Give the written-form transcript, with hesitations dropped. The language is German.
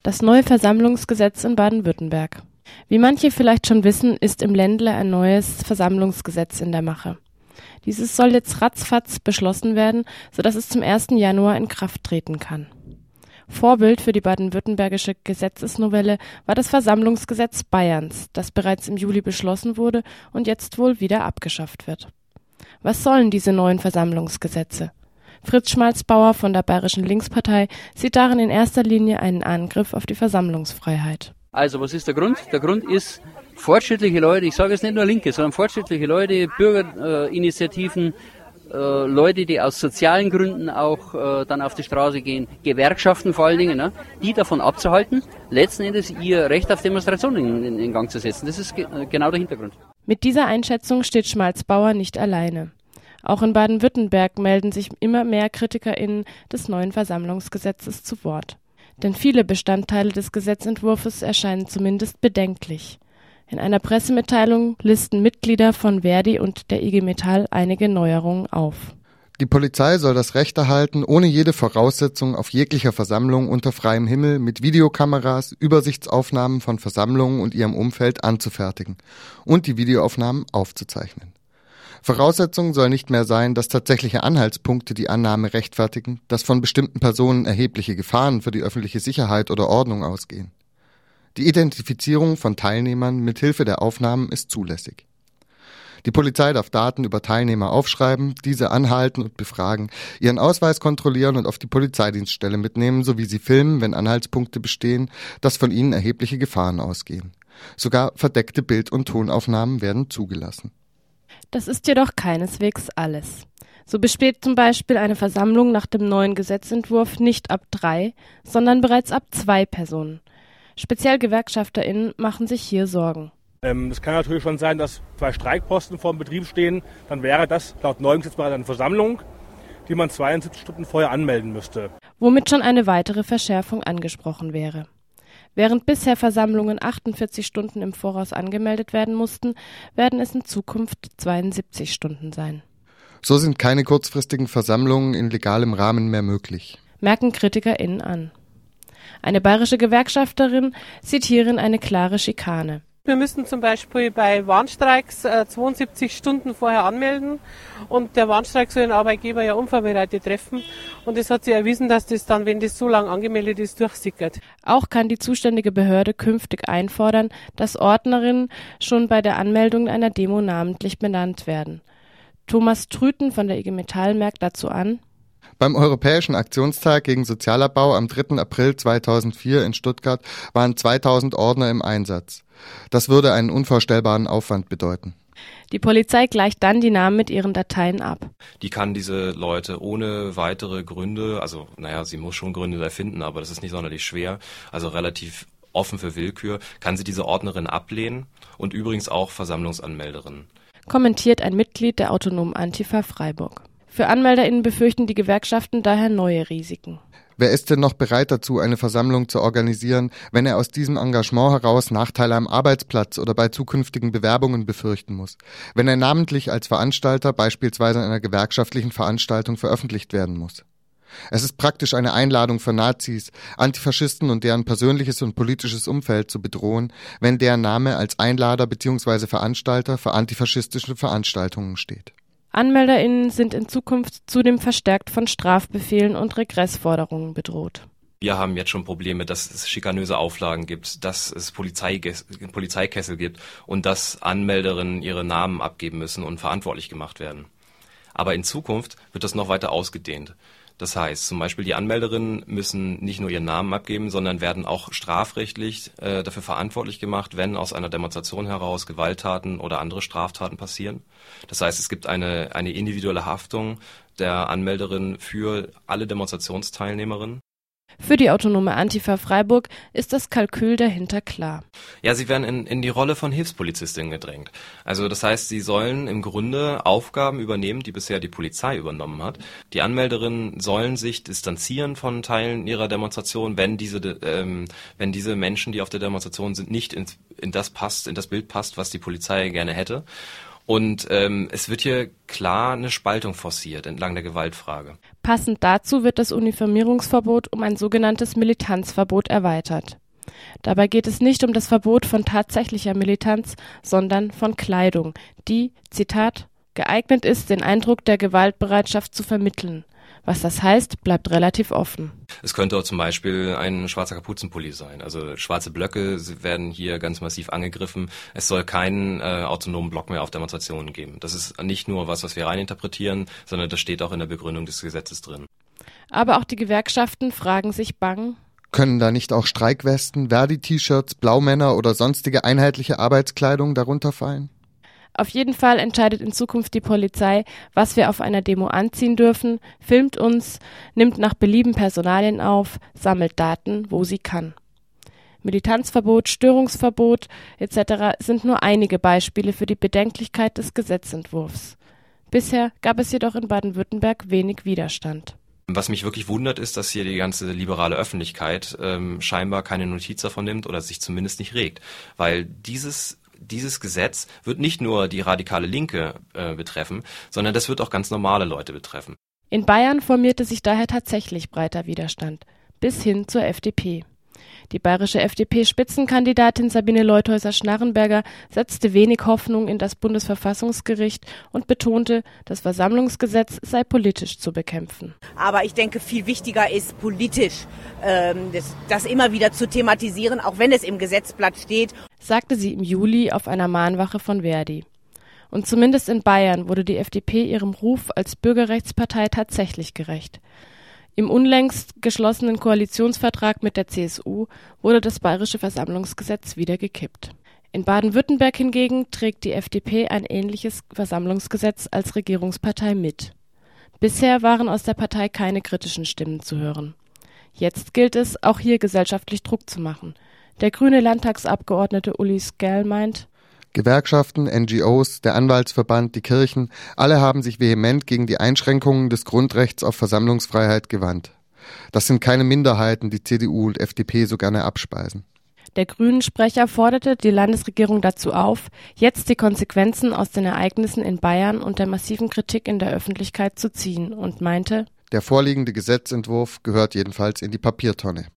Das neue Versammlungsgesetz in Baden-Württemberg. Wie manche vielleicht schon wissen, ist im Ländle ein neues Versammlungsgesetz in der Mache. Dieses soll jetzt ratzfatz beschlossen werden, sodass es zum 1. Januar in Kraft treten kann. Vorbild für die baden-württembergische Gesetzesnovelle war das Versammlungsgesetz Bayerns, das bereits im Juli beschlossen wurde und jetzt wohl wieder abgeschafft wird. Was sollen diese neuen Versammlungsgesetze? Fritz Schmalzbauer von der Bayerischen Linkspartei sieht darin in erster Linie einen Angriff auf die Versammlungsfreiheit. Also was ist der Grund? Der Grund ist, fortschrittliche Leute, ich sage jetzt nicht nur Linke, sondern fortschrittliche Leute, Bürgerinitiativen, Leute, die aus sozialen Gründen auch dann auf die Straße gehen, Gewerkschaften vor allen Dingen, ne, die davon abzuhalten, letzten Endes ihr Recht auf Demonstrationen in Gang zu setzen. Das ist genau der Hintergrund. Mit dieser Einschätzung steht Schmalzbauer nicht alleine. Auch in Baden-Württemberg melden sich immer mehr KritikerInnen des neuen Versammlungsgesetzes zu Wort. Denn viele Bestandteile des Gesetzentwurfs erscheinen zumindest bedenklich. In einer Pressemitteilung listen Mitglieder von Verdi und der IG Metall einige Neuerungen auf. Die Polizei soll das Recht erhalten, ohne jede Voraussetzung auf jeglicher Versammlung unter freiem Himmel mit Videokameras Übersichtsaufnahmen von Versammlungen und ihrem Umfeld anzufertigen und die Videoaufnahmen aufzuzeichnen. Voraussetzung soll nicht mehr sein, dass tatsächliche Anhaltspunkte die Annahme rechtfertigen, dass von bestimmten Personen erhebliche Gefahren für die öffentliche Sicherheit oder Ordnung ausgehen. Die Identifizierung von Teilnehmern mit Hilfe der Aufnahmen ist zulässig. Die Polizei darf Daten über Teilnehmer aufschreiben, diese anhalten und befragen, ihren Ausweis kontrollieren und auf die Polizeidienststelle mitnehmen, sowie sie filmen, wenn Anhaltspunkte bestehen, dass von ihnen erhebliche Gefahren ausgehen. Sogar verdeckte Bild- und Tonaufnahmen werden zugelassen. Das ist jedoch keineswegs alles. So besteht zum Beispiel eine Versammlung nach dem neuen Gesetzentwurf nicht ab 3, sondern bereits ab 2 Personen. Speziell GewerkschafterInnen machen sich hier Sorgen. Es kann natürlich schon sein, dass 2 Streikposten vor dem Betrieb stehen. Dann wäre das laut neuem Gesetz bereits eine Versammlung, die man 72 Stunden vorher anmelden müsste. Womit schon eine weitere Verschärfung angesprochen wäre. Während bisher Versammlungen 48 Stunden im Voraus angemeldet werden mussten, werden es in Zukunft 72 Stunden sein. So sind keine kurzfristigen Versammlungen in legalem Rahmen mehr möglich, merken KritikerInnen an. Eine bayerische Gewerkschafterin sieht hierin eine klare Schikane. Wir müssen zum Beispiel bei Warnstreiks 72 Stunden vorher anmelden und der Warnstreik soll den Arbeitgeber ja unvorbereitet treffen und es hat sich erwiesen, dass das dann, wenn das so lang angemeldet ist, durchsickert. Auch kann die zuständige Behörde künftig einfordern, dass Ordnerinnen schon bei der Anmeldung einer Demo namentlich benannt werden. Thomas Trüten von der IG Metall merkt dazu an: Beim Europäischen Aktionstag gegen Sozialabbau am 3. April 2004 in Stuttgart waren 2000 Ordner im Einsatz. Das würde einen unvorstellbaren Aufwand bedeuten. Die Polizei gleicht dann die Namen mit ihren Dateien ab. Die kann diese Leute ohne weitere Gründe, sie muss schon Gründe erfinden, aber das ist nicht sonderlich schwer, also relativ offen für Willkür, kann sie diese Ordnerin ablehnen und übrigens auch Versammlungsanmelderinnen. Kommentiert ein Mitglied der autonomen Antifa Freiburg. Für AnmelderInnen befürchten die Gewerkschaften daher neue Risiken. Wer ist denn noch bereit dazu, eine Versammlung zu organisieren, wenn er aus diesem Engagement heraus Nachteile am Arbeitsplatz oder bei zukünftigen Bewerbungen befürchten muss? Wenn er namentlich als Veranstalter beispielsweise einer gewerkschaftlichen Veranstaltung veröffentlicht werden muss? Es ist praktisch eine Einladung für Nazis, Antifaschisten und deren persönliches und politisches Umfeld zu bedrohen, wenn deren Name als Einlader bzw. Veranstalter für antifaschistische Veranstaltungen steht. AnmelderInnen sind in Zukunft zudem verstärkt von Strafbefehlen und Regressforderungen bedroht. Wir haben jetzt schon Probleme, dass es schikanöse Auflagen gibt, dass es Polizeikessel gibt und dass Anmelderinnen ihre Namen abgeben müssen und verantwortlich gemacht werden. Aber in Zukunft wird das noch weiter ausgedehnt. Das heißt, zum Beispiel die Anmelderinnen müssen nicht nur ihren Namen abgeben, sondern werden auch strafrechtlich dafür verantwortlich gemacht, wenn aus einer Demonstration heraus Gewalttaten oder andere Straftaten passieren. Das heißt, es gibt eine individuelle Haftung der Anmelderin für alle Demonstrationsteilnehmerinnen. Für die autonome Antifa Freiburg ist das Kalkül dahinter klar. Ja, sie werden in die Rolle von Hilfspolizistinnen gedrängt. Also das heißt, sie sollen im Grunde Aufgaben übernehmen, die bisher die Polizei übernommen hat. Die Anmelderinnen sollen sich distanzieren von Teilen ihrer Demonstration, wenn diese Menschen, die auf der Demonstration sind, nicht in das Bild passt, was die Polizei gerne hätte. Und es wird hier klar eine Spaltung forciert entlang der Gewaltfrage. Passend dazu wird das Uniformierungsverbot um ein sogenanntes Militanzverbot erweitert. Dabei geht es nicht um das Verbot von tatsächlicher Militanz, sondern von Kleidung, die, Zitat, geeignet ist, den Eindruck der Gewaltbereitschaft zu vermitteln. Was das heißt, bleibt relativ offen. Es könnte auch zum Beispiel ein schwarzer Kapuzenpulli sein. Also schwarze Blöcke werden hier ganz massiv angegriffen. Es soll keinen autonomen Block mehr auf Demonstrationen geben. Das ist nicht nur was wir reininterpretieren, sondern das steht auch in der Begründung des Gesetzes drin. Aber auch die Gewerkschaften fragen sich bang: Können da nicht auch Streikwesten, Verdi-T-Shirts, Blaumänner oder sonstige einheitliche Arbeitskleidung darunter fallen? Auf jeden Fall entscheidet in Zukunft die Polizei, was wir auf einer Demo anziehen dürfen, filmt uns, nimmt nach Belieben Personalien auf, sammelt Daten, wo sie kann. Militanzverbot, Störungsverbot etc. sind nur einige Beispiele für die Bedenklichkeit des Gesetzentwurfs. Bisher gab es jedoch in Baden-Württemberg wenig Widerstand. Was mich wirklich wundert, ist, dass hier die ganze liberale Öffentlichkeit scheinbar keine Notiz davon nimmt oder sich zumindest nicht regt, weil dieses Gesetz wird nicht nur die radikale Linke betreffen, sondern das wird auch ganz normale Leute betreffen. In Bayern formierte sich daher tatsächlich breiter Widerstand, bis hin zur FDP. Die bayerische FDP-Spitzenkandidatin Sabine Leutheusser-Schnarrenberger setzte wenig Hoffnung in das Bundesverfassungsgericht und betonte, das Versammlungsgesetz sei politisch zu bekämpfen. Aber ich denke, viel wichtiger ist politisch, das immer wieder zu thematisieren, auch wenn es im Gesetzblatt steht, sagte sie im Juli auf einer Mahnwache von Verdi. Und zumindest in Bayern wurde die FDP ihrem Ruf als Bürgerrechtspartei tatsächlich gerecht. Im unlängst geschlossenen Koalitionsvertrag mit der CSU wurde das bayerische Versammlungsgesetz wieder gekippt. In Baden-Württemberg hingegen trägt die FDP ein ähnliches Versammlungsgesetz als Regierungspartei mit. Bisher waren aus der Partei keine kritischen Stimmen zu hören. Jetzt gilt es, auch hier gesellschaftlich Druck zu machen. Der grüne Landtagsabgeordnete Uli Skerl meint: Gewerkschaften, NGOs, der Anwaltsverband, die Kirchen, alle haben sich vehement gegen die Einschränkungen des Grundrechts auf Versammlungsfreiheit gewandt. Das sind keine Minderheiten, die CDU und FDP so gerne abspeisen. Der Grünen-Sprecher forderte die Landesregierung dazu auf, jetzt die Konsequenzen aus den Ereignissen in Bayern und der massiven Kritik in der Öffentlichkeit zu ziehen und meinte: Der vorliegende Gesetzentwurf gehört jedenfalls in die Papiertonne.